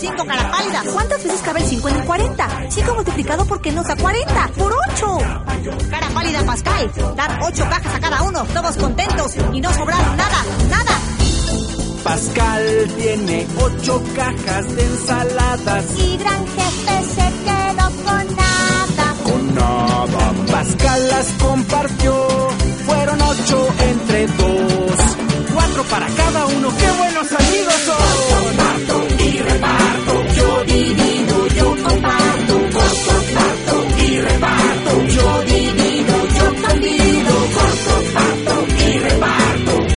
5, cara pálida. ¿Cuántas veces cabe el 5 en el 40? 5 multiplicado por qué nos da 40. ¡Por 8! Cara pálida, Pascal. Dar 8 cajas a cada uno, todos contentos y no sobraron nada, nada. Pascal tiene 8 cajas de ensaladas. Y gran jefe se quedó con nada.